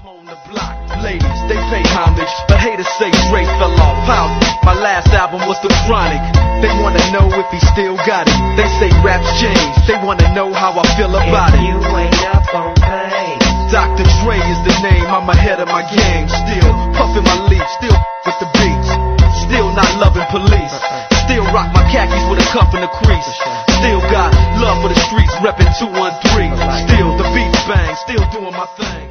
on the block. Ladies, they pay homage, but haters say Dre fell off. How? My last album was The Chronic. They wanna know if he still got it. They say raps change. They wanna know how I feel about it. You ain't up on pain. Dr. Dre is the name. I'm ahead of my game. Still puffin' my leaf. Still with the beats. Still not loving police. Still rock my khakis with a cuff and a crease. Still got love for the streets, reppin' 213. Still the beats bang. Still doing my thing.